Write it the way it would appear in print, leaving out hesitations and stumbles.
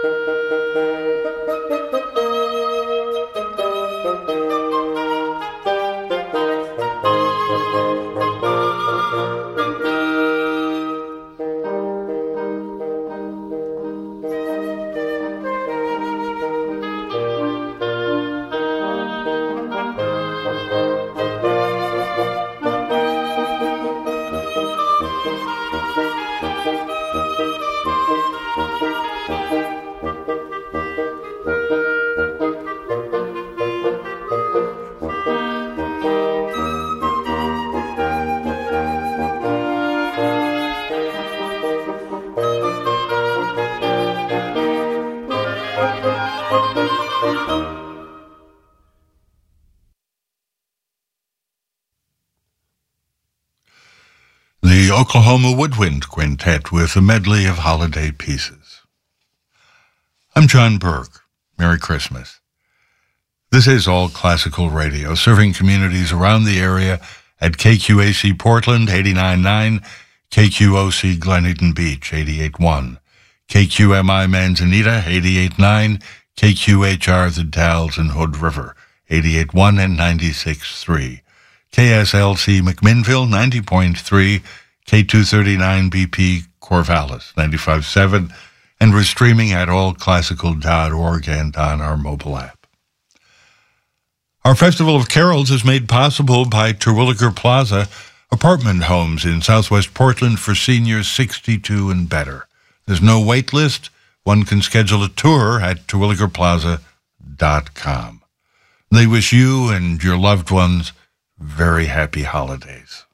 The Oklahoma Woodwind Quintet with a medley of holiday pieces. I'm John Burke. Merry Christmas. This is All Classical Radio, serving communities around the area at KQAC Portland 89.9, KQOC Glen Eden Beach 88.1, KQMI Manzanita 88.9, KQHR The Dalles and Hood River 88.1 and 96.3. KSLC McMinnville 90.3, K239 BP Corvallis 95.7, and we're streaming at allclassical.org and on our mobile app. Our Festival of Carols is made possible by Terwilliger Plaza apartment homes in Southwest Portland for seniors 62 and better. There's no wait list. One can schedule a tour at terwilligerplaza.com. They wish you and your loved ones very happy holidays.